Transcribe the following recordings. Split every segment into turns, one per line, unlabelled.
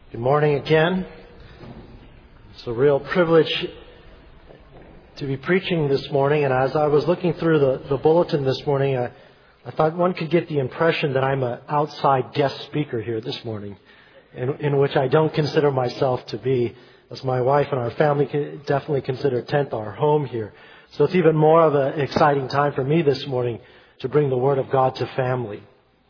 Good morning again. It's a real privilege to be preaching this morning, and as I was looking through the bulletin this morning, I thought one could get the impression that I'm an outside guest speaker here this morning, in which I don't consider myself to be, as my wife and our family definitely consider 10th our home here. So it's even more of an exciting time for me this morning to bring the Word of God to family.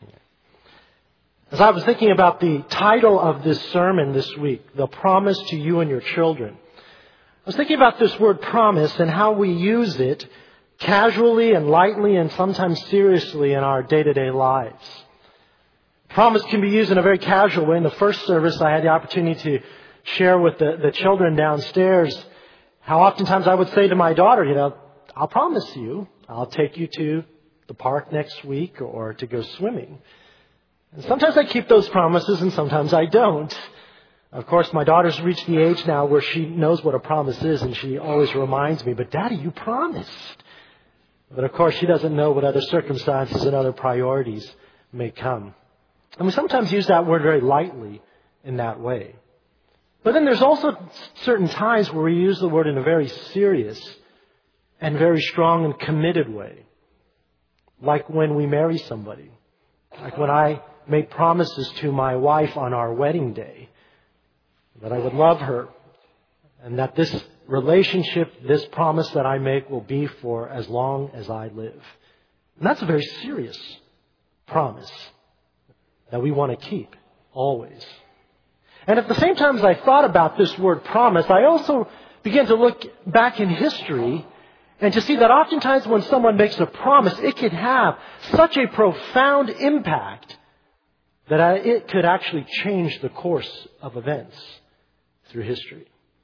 As I was thinking about the title of this sermon this week, The Promise to You and Your Children, I was thinking about this word promise and how we use it casually and lightly and sometimes seriously in our day-to-day lives. Promise can be used in a very casual way. In the first service, I had the opportunity to share with the children downstairs how oftentimes I would say to my daughter, I'll promise you I'll take you to the park next week or to go swimming. And sometimes I keep those promises and sometimes I don't. Of course, my daughter's reached the age now where she knows what a promise is and she always reminds me, but Daddy, you promised. But of course, she doesn't know what other circumstances and other priorities may come. And we sometimes use that word very lightly in that way. But then there's also certain times where we use the word in a very serious and very strong and committed way. Like when we marry somebody. Like when I made promises to my wife on our wedding day that I would love her and that this relationship, this promise that I make will be for as long as I live. And that's a very serious promise that we want to keep always. And at the same time as I thought about this word promise, I also began to look back in history and to see that oftentimes when someone makes a promise, it can have such a profound impact that it could actually change the course of events through history.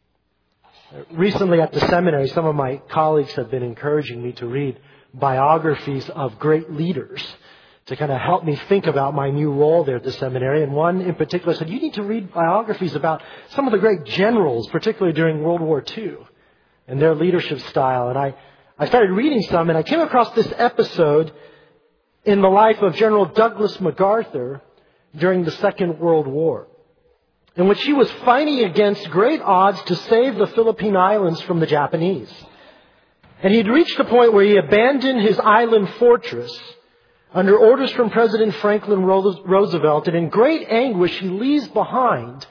Recently at the seminary, some of my colleagues have been encouraging me to read biographies of great leaders to kind of help me think about my new role there at the seminary. And one in particular said, you need to read biographies about some of the great generals, particularly during World War II, and their leadership style. And I started reading some, and I came across this episode in the life of General Douglas MacArthur during the Second World War, in which he was fighting against great odds to save the Philippine Islands from the Japanese. And he'd reached a point where he abandoned his island fortress under orders from President Franklin Roosevelt, and in great anguish he leaves behind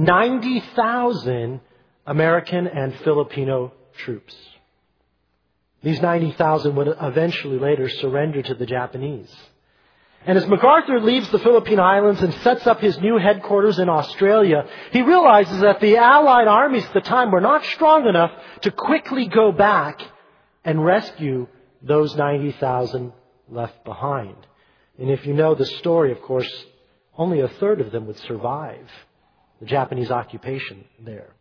90,000 American and Filipino troops. These 90,000 would eventually later surrender to the Japanese. And as MacArthur leaves the Philippine Islands and sets up his new headquarters in Australia, he realizes that the Allied armies at the time were not strong enough to quickly go back and rescue those 90,000 left behind. And if you know the story, of course, only a third of them would survive the Japanese occupation there.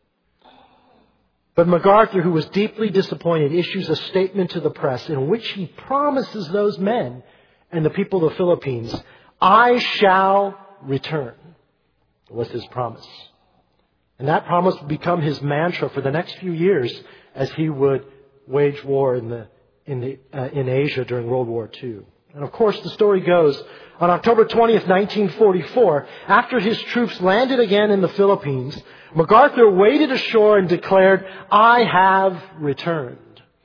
But MacArthur, who was deeply disappointed, issues a statement to the press in which he promises those men and the people of the Philippines, I shall return, was his promise. And that promise would become his mantra for the next few years as he would wage war in Asia during World War II. And of course, the story goes, on October 20th, 1944, after his troops landed again in the Philippines, MacArthur waded ashore and declared, I have returned.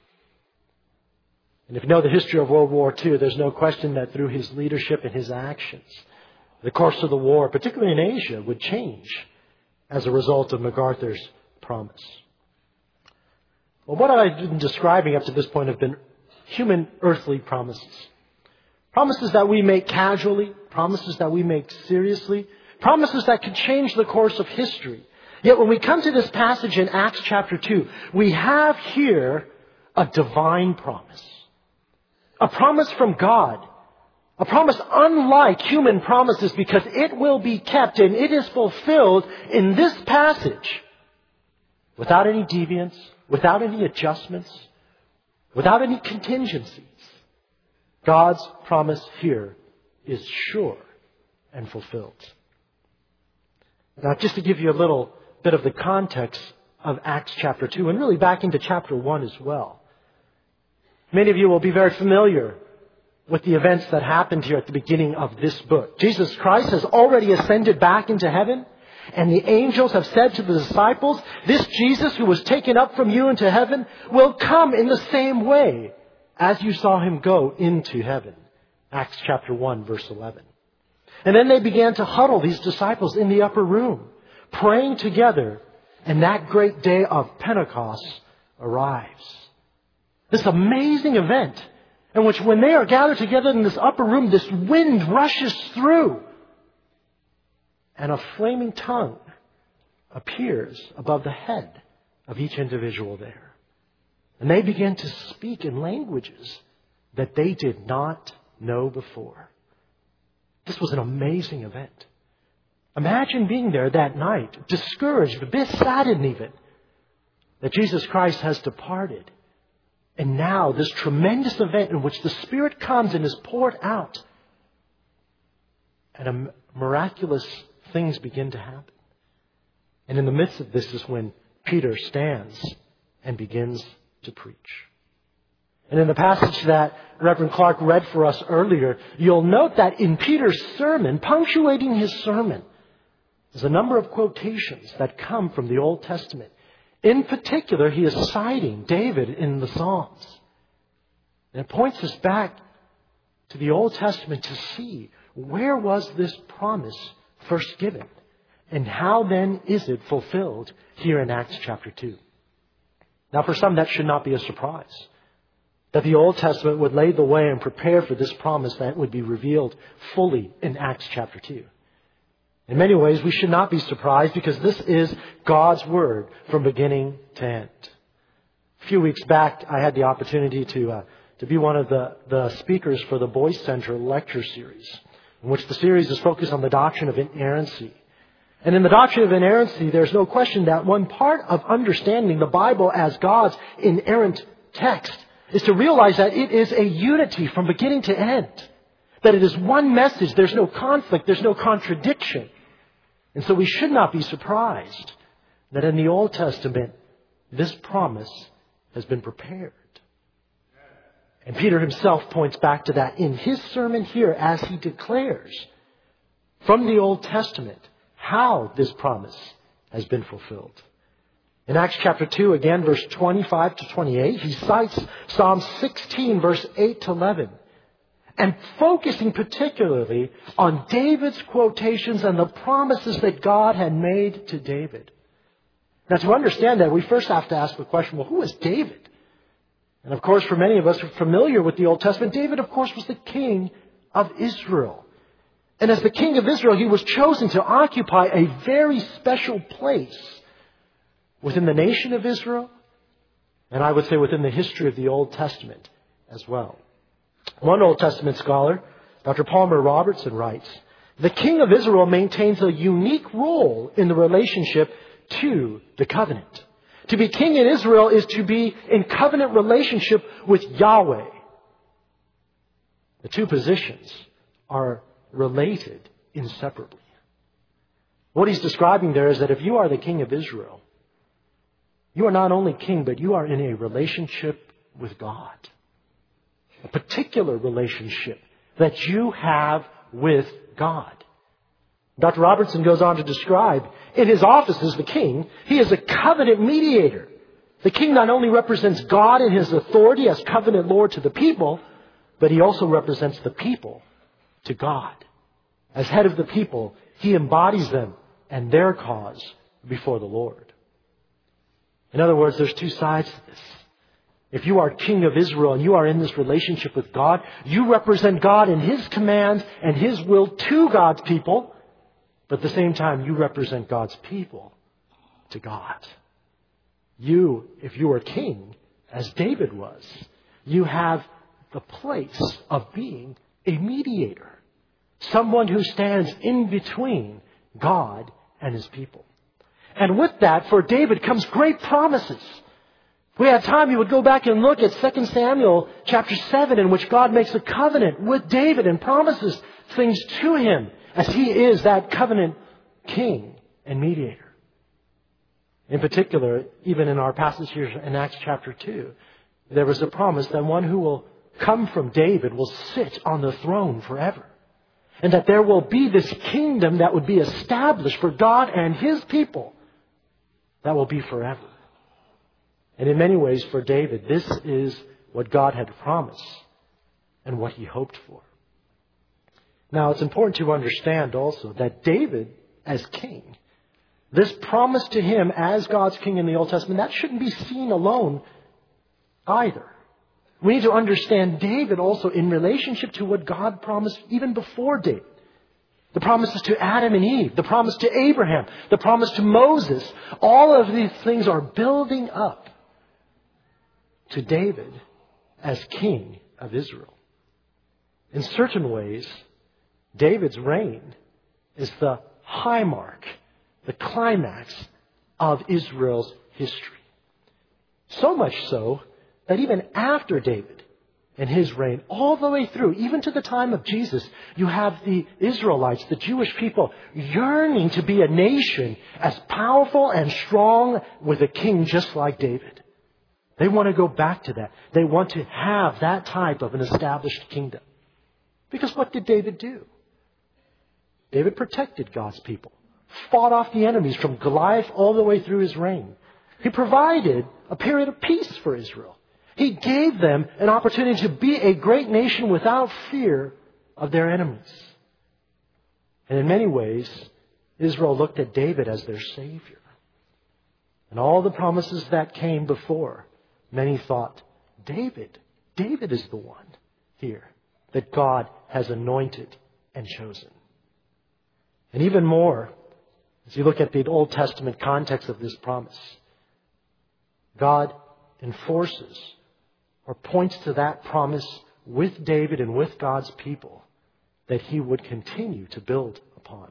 And if you know the history of World War II, there's no question that through his leadership and his actions, the course of the war, particularly in Asia, would change as a result of MacArthur's promise. Well, what I've been describing up to this point have been human earthly promises. Promises that we make casually, promises that we make seriously, promises that could change the course of history. Yet when we come to this passage in Acts chapter 2, we have here a divine promise. A promise from God. A promise unlike human promises because it will be kept and it is fulfilled in this passage without any deviance, without any adjustments, without any contingencies. God's promise here is sure and fulfilled. Now, just to give you a little bit of the context of Acts chapter 2 and really back into chapter 1 as well. Many of you will be very familiar with the events that happened here at the beginning of this book. Jesus Christ has already ascended back into heaven. And the angels have said to the disciples, this Jesus who was taken up from you into heaven will come in the same way as you saw him go into heaven. Acts chapter 1, verse 11. And then they began to huddle, these disciples, in the upper room, praying together. And that great day of Pentecost arrives. This amazing event in which when they are gathered together in this upper room, this wind rushes through. And a flaming tongue appears above the head of each individual there. And they begin to speak in languages that they did not know before. This was an amazing event. Imagine being there that night, discouraged, a bit saddened even, that Jesus Christ has departed. And now this tremendous event in which the Spirit comes and is poured out. And miraculous things begin to happen. And in the midst of this is when Peter stands and begins to preach. And in the passage that Reverend Clark read for us earlier, you'll note that in Peter's sermon, punctuating his sermon, there's a number of quotations that come from the Old Testament. In particular, he is citing David in the Psalms. And it points us back to the Old Testament to see where was this promise first given and how then is it fulfilled here in Acts chapter 2. Now, for some, that should not be a surprise. That the Old Testament would lay the way and prepare for this promise that would be revealed fully in Acts chapter 2. In many ways, we should not be surprised because this is God's Word from beginning to end. A few weeks back, I had the opportunity to be one of the speakers for the Boyce Center lecture series, in which the series is focused on the doctrine of inerrancy. And in the doctrine of inerrancy, there's no question that one part of understanding the Bible as God's inerrant text is to realize that it is a unity from beginning to end. That it is one message. There's no conflict. There's no contradiction. And so we should not be surprised that in the Old Testament, this promise has been prepared. And Peter himself points back to that in his sermon here as he declares from the Old Testament how this promise has been fulfilled. In Acts chapter 2, again, verse 25 to 28, he cites Psalm 16, verse 8 to 11. And focusing particularly on David's quotations and the promises that God had made to David. Now, to understand that, we first have to ask the question, well, who is David? And of course, for many of us who are familiar with the Old Testament, David, of course, was the king of Israel. And as the king of Israel, he was chosen to occupy a very special place within the nation of Israel, and I would say within the history of the Old Testament as well. One Old Testament scholar, Dr. Palmer Robertson, writes, the king of Israel maintains a unique role in the relationship to the covenant. To be king in Israel is to be in covenant relationship with Yahweh. The two positions are related inseparably. What he's describing there is that if you are the king of Israel, you are not only king, but you are in a relationship with God. A particular relationship that you have with God. Dr. Robertson goes on to describe, in his office as the king, he is a covenant mediator. The king not only represents God in his authority as covenant Lord to the people, but he also represents the people to God. As head of the people, he embodies them and their cause before the Lord. In other words, there's two sides to this. If you are king of Israel and you are in this relationship with God, you represent God in his commands and his will to God's people. But at the same time, you represent God's people to God. You, if you are king, as David was, you have the place of being a mediator. Someone who stands in between God and his people. And with that, for David comes great promises. If we had time, you would go back and look at 2 Samuel chapter 7, in which God makes a covenant with David and promises things to him as he is that covenant king and mediator. In particular, even in our passage here in Acts chapter 2, there was a promise that one who will come from David will sit on the throne forever. And that there will be this kingdom that would be established for God and His people that will be forever. And in many ways for David, this is what God had promised and what he hoped for. Now, it's important to understand also that David, as king, this promise to him as God's king in the Old Testament, that shouldn't be seen alone either. We need to understand David also in relationship to what God promised even before David. The promises to Adam and Eve, the promise to Abraham, the promise to Moses. All of these things are building up to David as king of Israel. In certain ways, David's reign is the high mark, the climax of Israel's history. So much so that even after David and his reign, all the way through, even to the time of Jesus, you have the Israelites, the Jewish people, yearning to be a nation as powerful and strong with a king just like David. They want to go back to that. They want to have that type of an established kingdom. Because what did David do? David protected God's people, fought off the enemies from Goliath all the way through his reign. He provided a period of peace for Israel. He gave them an opportunity to be a great nation without fear of their enemies. And in many ways, Israel looked at David as their Savior. And all the promises that came before, many thought, David is the one here that God has anointed and chosen. And even more, as you look at the Old Testament context of this promise, God enforces or points to that promise with David and with God's people that He would continue to build upon.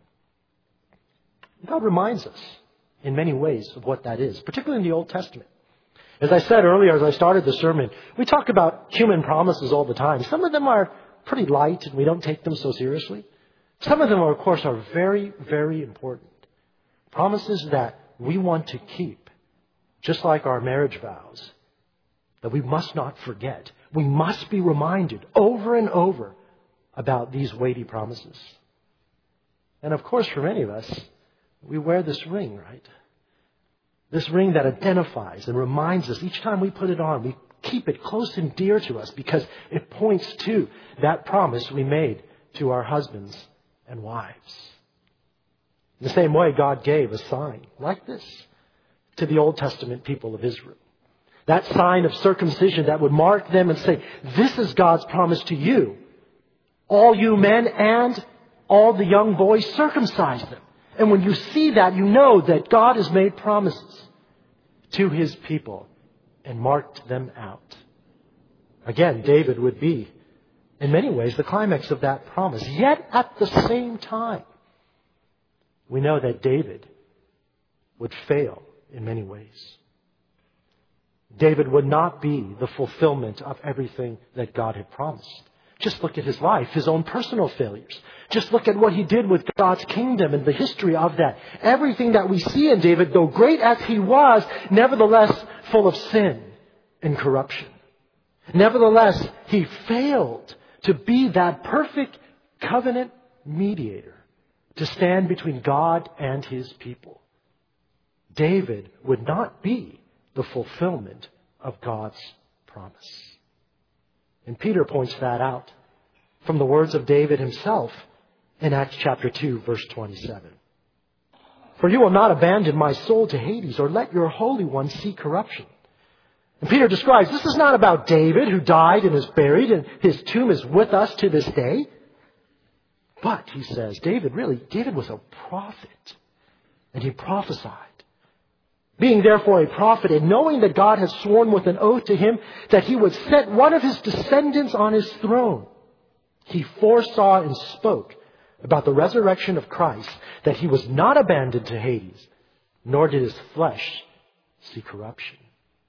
God reminds us in many ways of what that is, particularly in the Old Testament. As I said earlier, as I started the sermon, we talk about human promises all the time. Some of them are pretty light and we don't take them so seriously. Some of them, of course, are very, very important. Promises that we want to keep, just like our marriage vows, that we must not forget. We must be reminded over and over about these weighty promises. And of course, for many of us, we wear this ring, right? This ring that identifies and reminds us each time we put it on, we keep it close and dear to us because it points to that promise we made to our husbands and wives. In the same way, God gave a sign like this to the Old Testament people of Israel. That sign of circumcision that would mark them and say, this is God's promise to you. All you men and all the young boys, circumcise them. And when you see that, you know that God has made promises to His people and marked them out. Again, David would be, in many ways, the climax of that promise. Yet at the same time, we know that David would fail in many ways. David would not be the fulfillment of everything that God had promised. Just look at his life, his own personal failures. Just look at what he did with God's kingdom and the history of that. Everything that we see in David, though great as he was, nevertheless full of sin and corruption. Nevertheless, he failed to be that perfect covenant mediator to stand between God and His people. David would not be the fulfillment of God's promise. And Peter points that out from the words of David himself in Acts chapter 2, verse 27. For you will not abandon my soul to Hades or let your Holy One see corruption. And Peter describes this is not about David who died and is buried and his tomb is with us to this day. But, he says, David was a prophet and he prophesied. Being therefore a prophet and knowing that God had sworn with an oath to him that he would set one of his descendants on his throne, he foresaw and spoke about the resurrection of Christ, that he was not abandoned to Hades, nor did his flesh see corruption.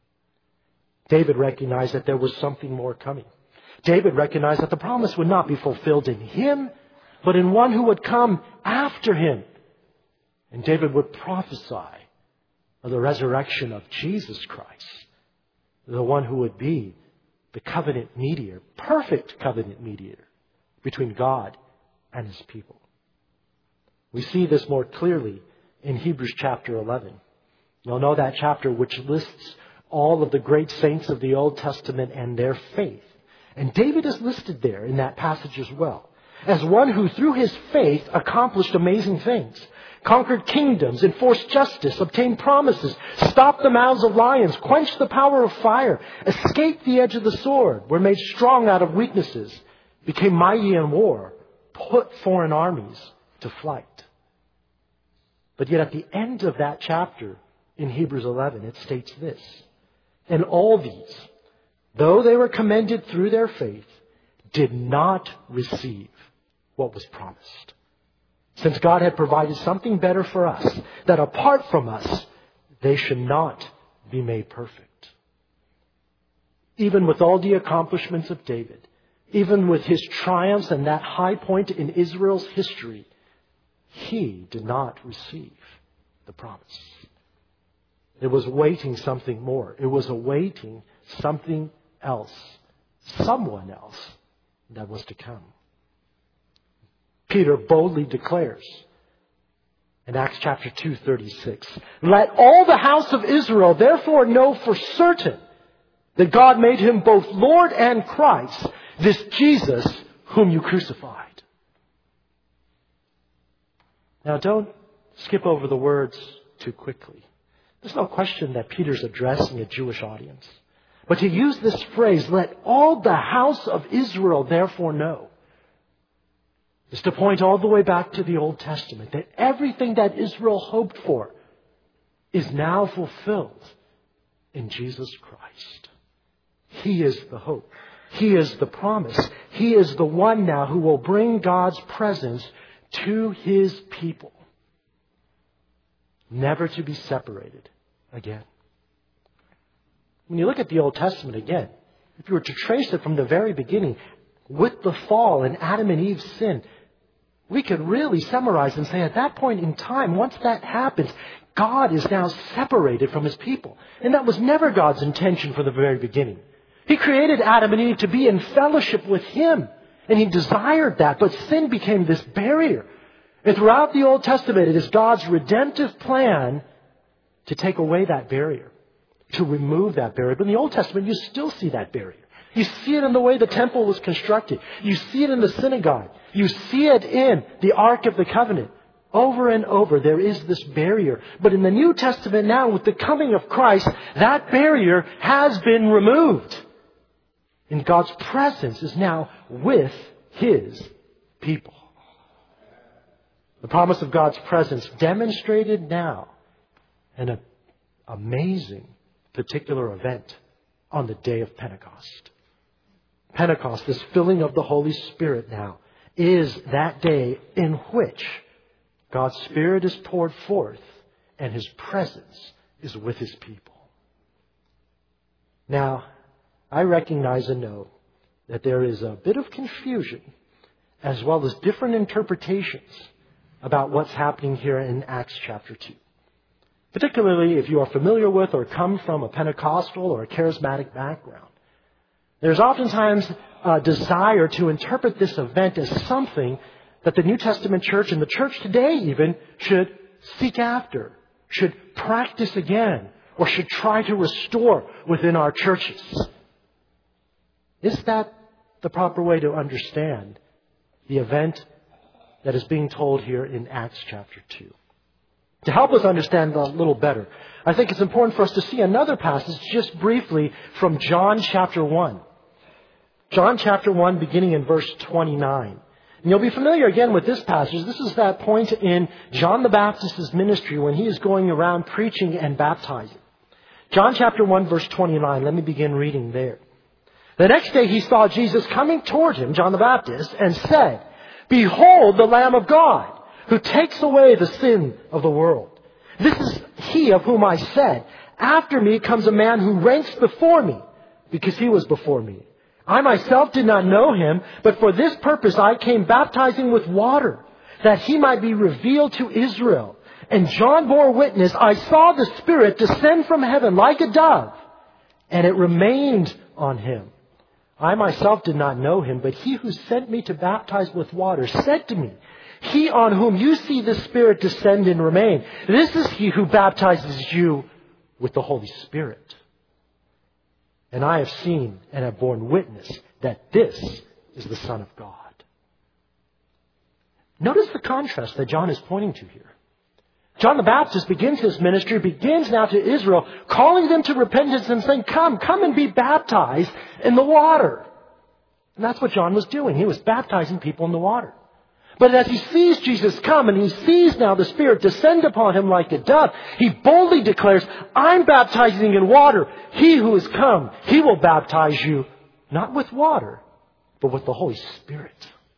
David recognized that there was something more coming. David recognized that the promise would not be fulfilled in him, but in one who would come after him. And David would prophesy of the resurrection of Jesus Christ, the one who would be the covenant mediator, perfect covenant mediator between God and His people. We see this more clearly in Hebrews chapter 11. You'll know that chapter which lists all of the great saints of the Old Testament and their faith. And David is listed there in that passage as well, as one who through his faith accomplished amazing things, conquered kingdoms, enforced justice, obtained promises, stopped the mouths of lions, quenched the power of fire, escaped the edge of the sword, were made strong out of weaknesses, became mighty in war, put foreign armies to flight. But yet at the end of that chapter in Hebrews 11, it states this: and all these, though they were commended through their faith, did not receive what was promised. Since God had provided something better for us, that apart from us, they should not be made perfect. Even with all the accomplishments of David, even with his triumphs and that high point in Israel's history, he did not receive the promise. It was awaiting something more. It was awaiting something else, someone else that was to come. Peter boldly declares in Acts chapter 2:36, "Let all the house of Israel therefore know for certain that God made him both Lord and Christ, this Jesus whom you crucified." Now don't skip over the words too quickly. There's no question that Peter's addressing a Jewish audience. But to use this phrase, "let all the house of Israel therefore know," is to point all the way back to the Old Testament, that everything that Israel hoped for is now fulfilled in Jesus Christ. He is the hope. He is the promise. He is the one now who will bring God's presence to His people, never to be separated again. When you look at the Old Testament again, if you were to trace it from the very beginning, with the fall and Adam and Eve's sin, we could really summarize and say at that point in time, once that happens, God is now separated from His people. And that was never God's intention from the very beginning. He created Adam and Eve to be in fellowship with Him. And He desired that, but sin became this barrier. And throughout the Old Testament, it is God's redemptive plan to take away that barrier, to remove that barrier. But in the Old Testament, you still see that barrier. You see it in the way the temple was constructed. You see it in the synagogue. You see it in the Ark of the Covenant. Over and over, there is this barrier. But in the New Testament now, with the coming of Christ, that barrier has been removed. And God's presence is now with His people. The promise of God's presence demonstrated now in an amazing particular event on the day of Pentecost. Pentecost, this filling of the Holy Spirit now, is that day in which God's Spirit is poured forth and His presence is with His people. Now, I recognize and know that there is a bit of confusion as well as different interpretations about what's happening here in Acts chapter 2. Particularly if you are familiar with or come from a Pentecostal or a charismatic background. There's oftentimes a desire to interpret this event as something that the New Testament church and the church today even should seek after, should practice again, or should try to restore within our churches. Is that the proper way to understand the event that is being told here in Acts chapter 2? To help us understand a little better, I think it's important for us to see another passage just briefly from John chapter 1. John chapter 1 beginning in verse 29. And you'll be familiar again with this passage. This is that point in John the Baptist's ministry when he is going around preaching and baptizing. John chapter 1 verse 29. Let me begin reading there. The next day he saw Jesus coming toward him, John the Baptist, and said, "Behold the Lamb of God, who takes away the sin of the world. This is He of whom I said, after me comes a man who ranks before me, because He was before me. I myself did not know Him, but for this purpose I came baptizing with water, that He might be revealed to Israel. And John bore witness, I saw the Spirit descend from heaven like a dove, and it remained on Him. I myself did not know him, but he who sent me to baptize with water said to me, he on whom you see the Spirit descend and remain, this is he who baptizes you with the Holy Spirit. And I have seen and have borne witness that this is the Son of God. Notice the contrast that John is pointing to here. John the Baptist begins his ministry, begins now to Israel, calling them to repentance and saying, come and be baptized in the water. And that's what John was doing. He was baptizing people in the water. But as he sees Jesus come and he sees now the Spirit descend upon him like a dove, he boldly declares, I'm baptizing in water. He who has come, he will baptize you not with water, but with the Holy Spirit.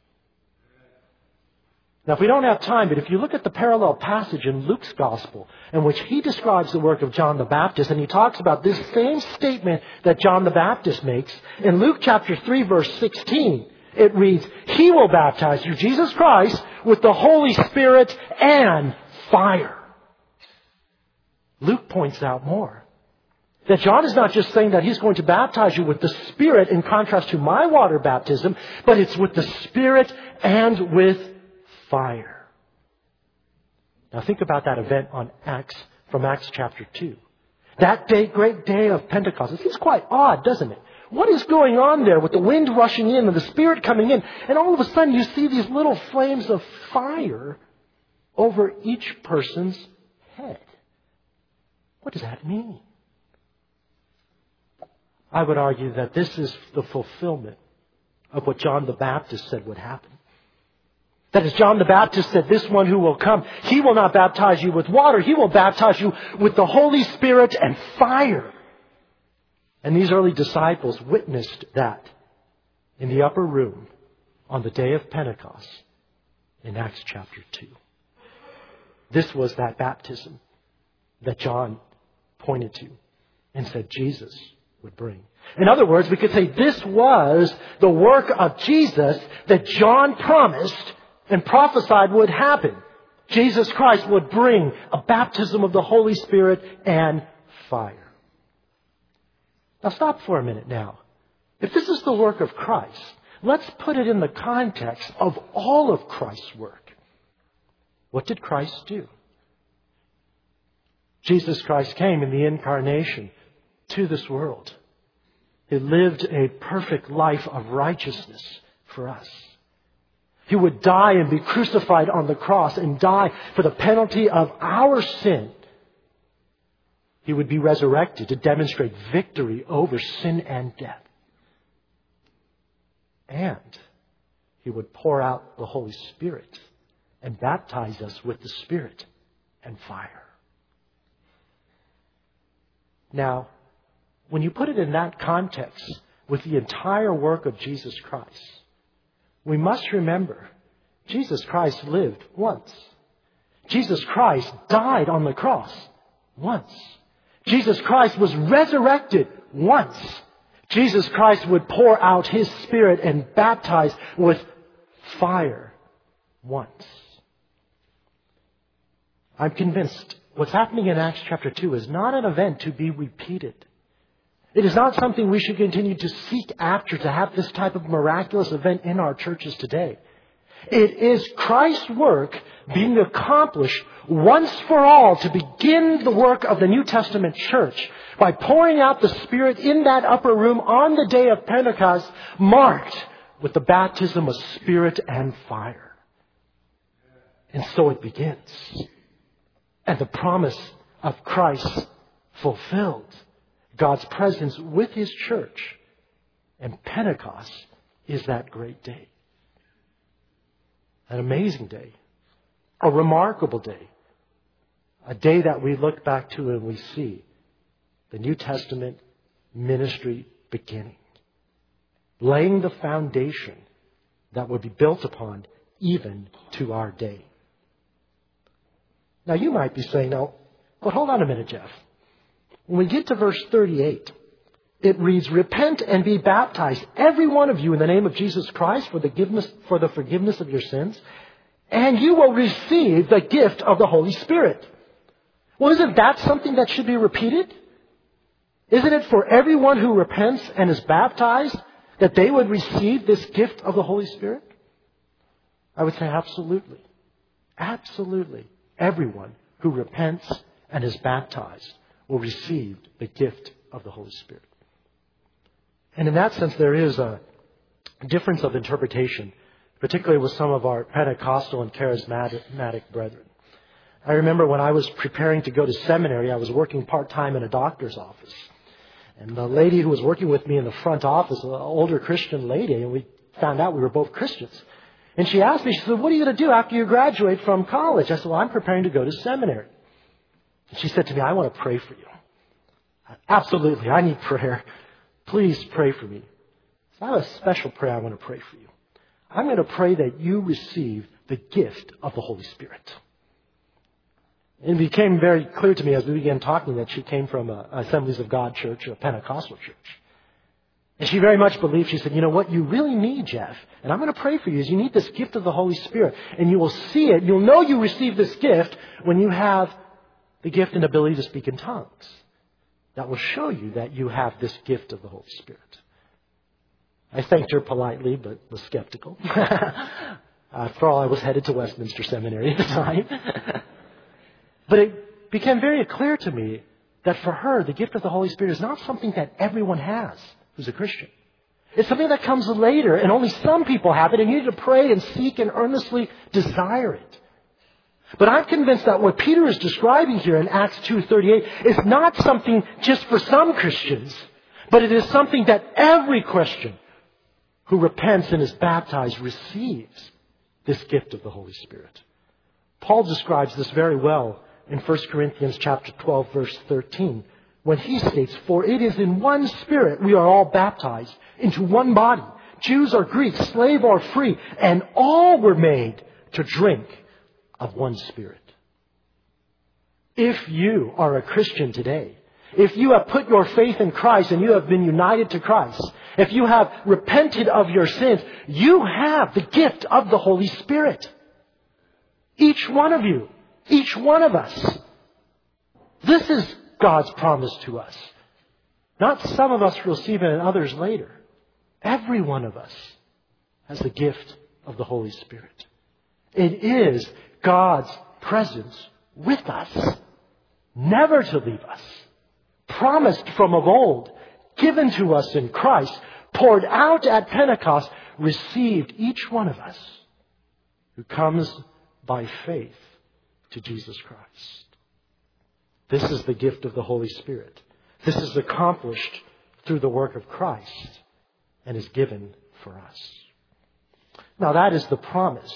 Now, if we don't have time, but if you look at the parallel passage in Luke's Gospel, in which he describes the work of John the Baptist, and he talks about this same statement that John the Baptist makes, in Luke chapter 3, verse 16, it reads, he will baptize you, Jesus Christ, with the Holy Spirit and fire. Luke points out more. That John is not just saying that he's going to baptize you with the Spirit in contrast to my water baptism, but it's with the Spirit and with fire. Now think about that event from Acts chapter 2. That day, great day of Pentecost. It seems quite odd, doesn't it? What is going on there with the wind rushing in and the Spirit coming in? And all of a sudden you see these little flames of fire over each person's head. What does that mean? I would argue that this is the fulfillment of what John the Baptist said would happen. That as John the Baptist said, this one who will come, he will not baptize you with water. He will baptize you with the Holy Spirit and fire. And these early disciples witnessed that in the upper room on the day of Pentecost in Acts chapter 2. This was that baptism that John pointed to and said Jesus would bring. In other words, we could say this was the work of Jesus that John promised and prophesied would happen. Jesus Christ would bring a baptism of the Holy Spirit and fire. Now stop for a minute now. If this is the work of Christ, let's put it in the context of all of Christ's work. What did Christ do? Jesus Christ came in the incarnation to this world. He lived a perfect life of righteousness for us. He would die and be crucified on the cross and die for the penalty of our sin. He would be resurrected to demonstrate victory over sin and death. And He would pour out the Holy Spirit and baptize us with the Spirit and fire. Now, when you put it in that context with the entire work of Jesus Christ, we must remember Jesus Christ lived once. Jesus Christ died on the cross once. Jesus Christ was resurrected once. Jesus Christ would pour out His Spirit and baptize with fire once. I'm convinced what's happening in Acts chapter 2 is not an event to be repeated. It is not something we should continue to seek after to have this type of miraculous event in our churches today. It is Christ's work being accomplished once for all to begin the work of the New Testament church by pouring out the Spirit in that upper room on the day of Pentecost, marked with the baptism of Spirit and fire. And so it begins. And the promise of Christ fulfilled. God's presence with His church. And Pentecost is that great day. An amazing day. A remarkable day. A day that we look back to and we see the New Testament ministry beginning. Laying the foundation that would be built upon even to our day. Now you might be saying, no, but hold on a minute, Jeff. When we get to verse 38, it reads, repent and be baptized, every one of you, in the name of Jesus Christ for the forgiveness of your sins, and you will receive the gift of the Holy Spirit. Well, isn't that something that should be repeated? Isn't it for everyone who repents and is baptized that they would receive this gift of the Holy Spirit? I would say absolutely. Absolutely. Everyone who repents and is baptized will receive the gift of the Holy Spirit. And in that sense, there is a difference of interpretation, particularly with some of our Pentecostal and charismatic brethren. I remember when I was preparing to go to seminary, I was working part-time in a doctor's office. And the lady who was working with me in the front office, an older Christian lady, and we found out we were both Christians. And she asked me, she said, "What are you going to do after you graduate from college?" I said, "Well, I'm preparing to go to seminary." And she said to me, "I want to pray for you." "Absolutely, I need prayer. Please pray for me." So I have a special prayer I want to pray for you. I'm going to pray that you receive the gift of the Holy Spirit. It became very clear to me as we began talking that she came from an Assemblies of God church, a Pentecostal church. And she very much believed, she said, "You know what you really need, Jeff, and I'm going to pray for you, is you need this gift of the Holy Spirit. And you will see it, you'll know you receive this gift when you have the gift and ability to speak in tongues. That will show you that you have this gift of the Holy Spirit." I thanked her politely, but was skeptical. After all, I was headed to Westminster Seminary at the time. But it became very clear to me that for her, the gift of the Holy Spirit is not something that everyone has who's a Christian. It's something that comes later, and only some people have it, and you need to pray and seek and earnestly desire it. But I'm convinced that what Peter is describing here in Acts 2:38 is not something just for some Christians, but it is something that every Christian who repents and is baptized receives this gift of the Holy Spirit. Paul describes this very well in 1 Corinthians chapter 12, verse 13, when he states, "For it is in one Spirit we are all baptized into one body. Jews or Greeks, slave or free, and all were made to drink of one Spirit." If you are a Christian today, if you have put your faith in Christ and you have been united to Christ, if you have repented of your sins, you have the gift of the Holy Spirit. Each one of you, each one of us. This is God's promise to us. Not some of us receive it and others later. Every one of us has the gift of the Holy Spirit. It is God's presence with us, never to leave us, promised from of old, given to us in Christ, poured out at Pentecost, received each one of us who comes by faith to Jesus Christ. This is the gift of the Holy Spirit. This is accomplished through the work of Christ and is given for us. Now that is the promise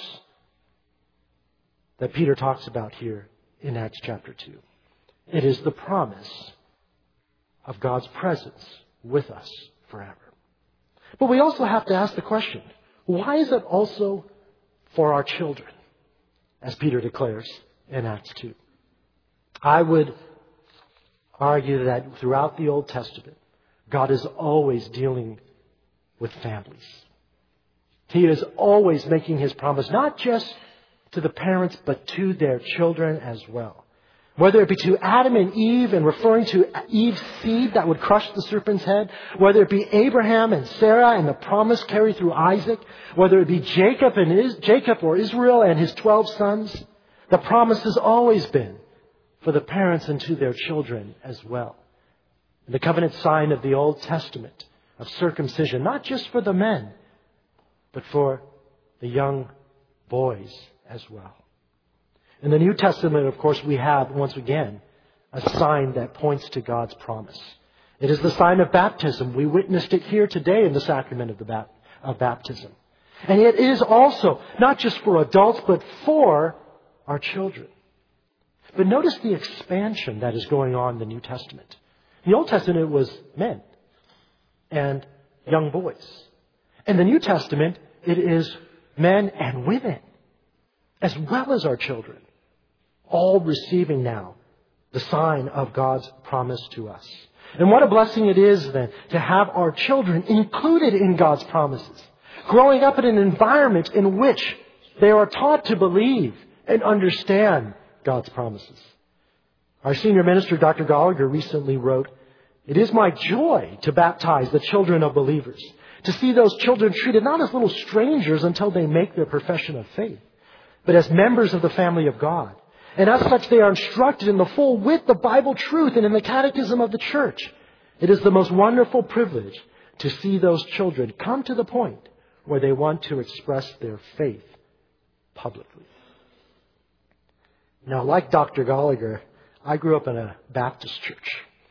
that Peter talks about here in Acts chapter 2. It is the promise of God's presence with us forever. But we also have to ask the question, why is it also for our children, as Peter declares in Acts 2? I would argue that throughout the Old Testament, God is always dealing with families. He is always making His promise, not just to the parents, but to their children as well. Whether it be to Adam and Eve and referring to Eve's seed that would crush the serpent's head, whether it be Abraham and Sarah and the promise carried through Isaac, whether it be Jacob or Israel and his 12 sons, the promise has always been for the parents and to their children as well. The covenant sign of the Old Testament of circumcision, not just for the men, but for the young boys as well. In the New Testament, of course, we have, once again, a sign that points to God's promise. It is the sign of baptism. We witnessed it here today in the sacrament of baptism. And it is also not just for adults, but for our children. But notice the expansion that is going on in the New Testament. In the Old Testament, it was men and young boys. In the New Testament, it is men and women, as well as our children, all receiving now the sign of God's promise to us. And what a blessing it is then to have our children included in God's promises, growing up in an environment in which they are taught to believe and understand God's promises. Our senior minister, Dr. Gallagher, recently wrote, "It is my joy to baptize the children of believers, To see those children treated not as little strangers until they make their profession of faith, but as members of the family of God. And as such, they are instructed in the full width of Bible truth and in the catechism of the church. It is the most wonderful privilege to see those children come to the point where they want to express their faith publicly. Now, like Dr. Gallagher, I grew up in a Baptist church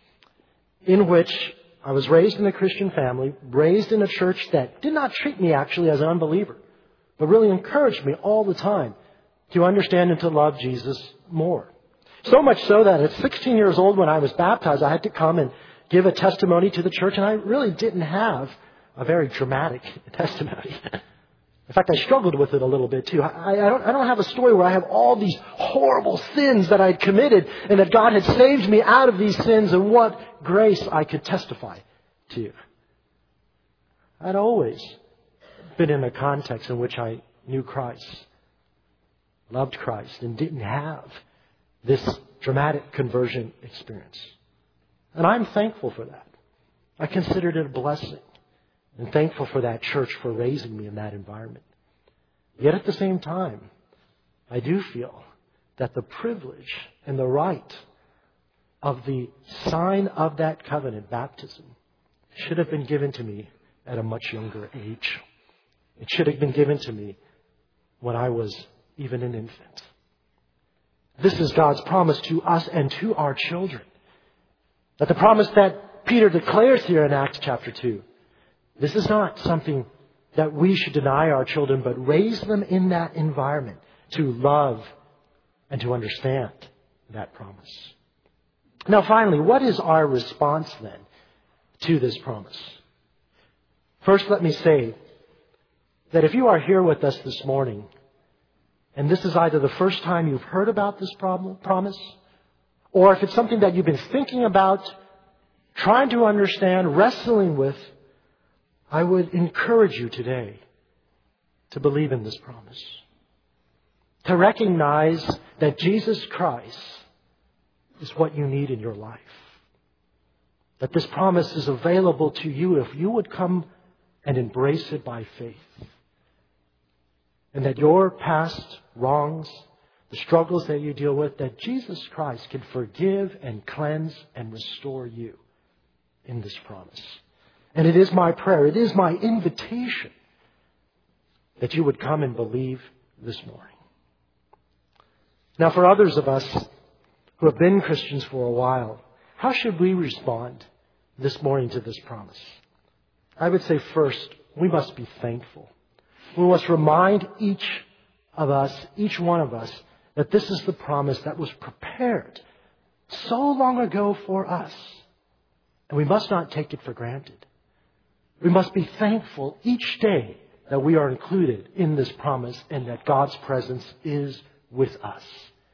in which I was raised in a Christian family, raised in a church that did not treat me actually as an unbeliever, but really encouraged me all the time to understand and to love Jesus more. So much so that at 16 years old when I was baptized, I had to come and give a testimony to the church, and I really didn't have a very dramatic testimony. In fact, I struggled with it a little bit too. I don't have a story where I have all these horrible sins that I'd committed and that God had saved me out of these sins and what grace I could testify to. I'd always been in a context in which I knew Christ, loved Christ, and didn't have this dramatic conversion experience. And I'm thankful for that. I considered it a blessing. And thankful for that church for raising me in that environment. Yet at the same time, I do feel that the privilege and the right of the sign of that covenant, baptism, should have been given to me at a much younger age. It should have been given to me when I was even an infant. This is God's promise to us and to our children. But the promise that Peter declares here in Acts chapter 2, this is not something that we should deny our children, but raise them in that environment to love and to understand that promise. Now, finally, what is our response then to this promise? First, let me say that if you are here with us this morning, and this is either the first time you've heard about this promise, or if it's something that you've been thinking about, trying to understand, wrestling with, I would encourage you today to believe in this promise. To recognize that Jesus Christ is what you need in your life. That this promise is available to you if you would come and embrace it by faith. And that your past wrongs, the struggles that you deal with, that Jesus Christ can forgive and cleanse and restore you in this promise. And it is my prayer, it is my invitation that you would come and believe this morning. Now, for others of us who have been Christians for a while, how should we respond this morning to this promise? I would say first, we must be thankful. We must remind each one of us, that this is the promise that was prepared so long ago for us. And we must not take it for granted. We must be thankful each day that we are included in this promise and that God's presence is with us.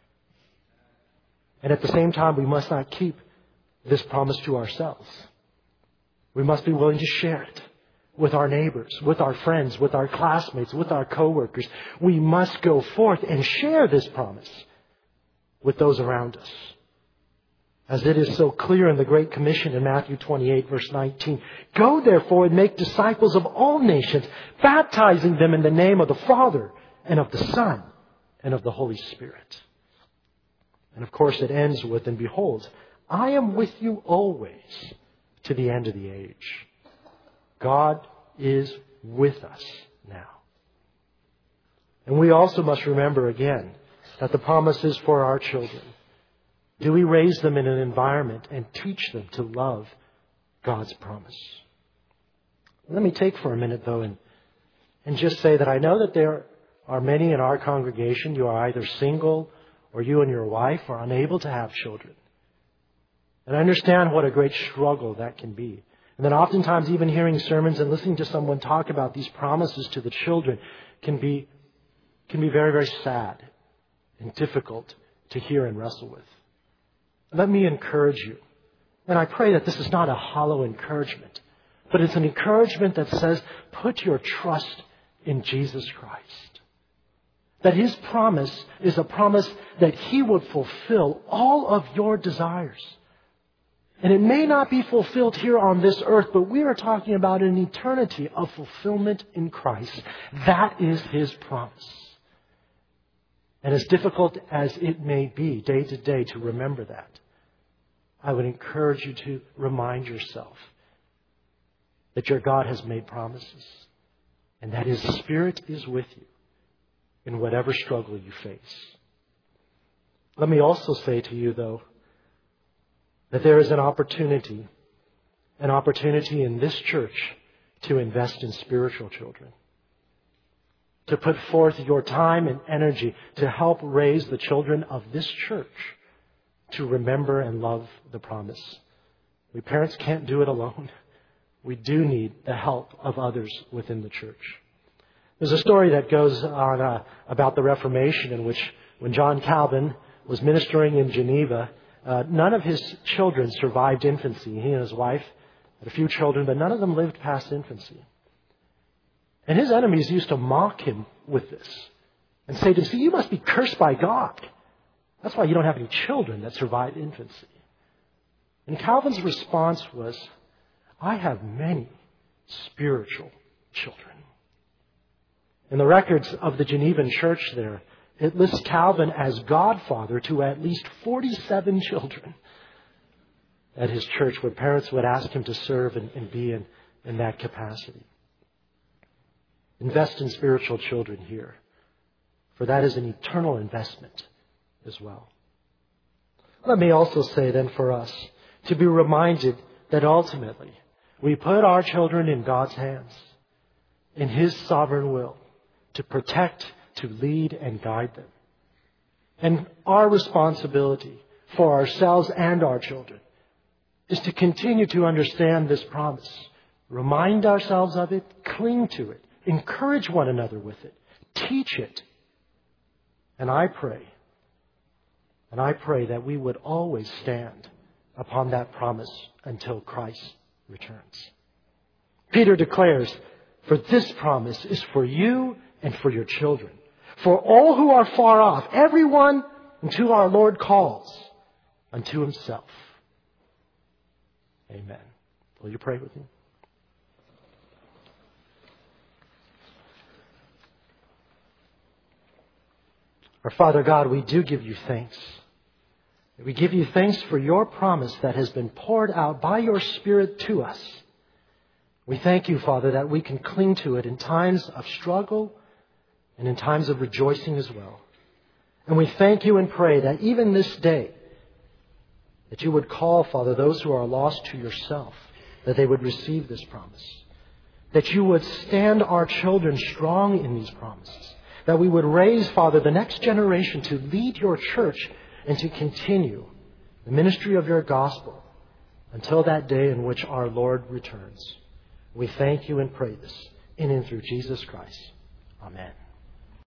And at the same time, we must not keep this promise to ourselves. We must be willing to share it with our neighbors, with our friends, with our classmates, with our coworkers. We must go forth and share this promise with those around us. As it is so clear in the Great Commission in Matthew 28, verse 19. Go therefore and make disciples of all nations, baptizing them in the name of the Father and of the Son and of the Holy Spirit. And of course it ends with, and behold, I am with you always to the end of the age. God is with us now. And we also must remember again that the promise is for our children. Do we raise them in an environment and teach them to love God's promise? Let me take for a minute, though, and just say that I know that there are many in our congregation. You are either single or you and your wife are unable to have children. And I understand what a great struggle that can be. And then oftentimes even hearing sermons and listening to someone talk about these promises to the children can be very, very sad and difficult to hear and wrestle with. Let me encourage you. And I pray that this is not a hollow encouragement, but it's an encouragement that says, put your trust in Jesus Christ. That His promise is a promise that He would fulfill all of your desires. And it may not be fulfilled here on this earth, but we are talking about an eternity of fulfillment in Christ. That is His promise. And as difficult as it may be day to day to remember that, I would encourage you to remind yourself that your God has made promises and that His Spirit is with you in whatever struggle you face. Let me also say to you, though, that there is an opportunity in this church to invest in spiritual children, to put forth your time and energy to help raise the children of this church to remember and love the promise. We parents can't do it alone. We do need the help of others within the church. There's a story that goes on about the Reformation in which when John Calvin was ministering in Geneva, none of his children survived infancy. He and his wife had a few children, but none of them lived past infancy. And his enemies used to mock him with this and say to him, "See, you must be cursed by God. That's why you don't have any children that survived infancy." And Calvin's response was, "I have many spiritual children." In the records of the Genevan church there, it lists Calvin as godfather to at least 47 children at his church where parents would ask him to serve and be in that capacity. Invest in spiritual children here, for that is an eternal investment as well. Let me also say then for us to be reminded that ultimately we put our children in God's hands, in His sovereign will, to protect, to lead and guide them. And our responsibility for ourselves and our children is to continue to understand this promise, remind ourselves of it, cling to it, encourage one another with it, teach it. And I pray that we would always stand upon that promise until Christ returns. Peter declares, "For this promise is for you and for your children, for all who are far off, everyone unto our Lord calls unto Himself." Amen. Will you pray with me? Our Father God, we do give you thanks. We give you thanks for your promise that has been poured out by your Spirit to us. We thank you, Father, that we can cling to it in times of struggle and in times of rejoicing as well. And we thank you and pray that even this day, that you would call, Father, those who are lost to yourself, that they would receive this promise. That you would stand our children strong in these promises. That we would raise, Father, the next generation to lead your church and to continue the ministry of your gospel until that day in which our Lord returns. We thank you and pray this in and through Jesus Christ. Amen.